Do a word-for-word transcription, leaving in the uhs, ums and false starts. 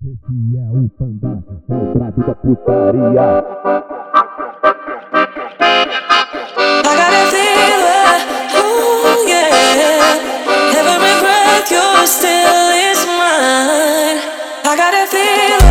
Esse é o Panda, é o brabo da putaria. I got a feeling, ooh yeah. Every breath you're still is mine. I got a feeling.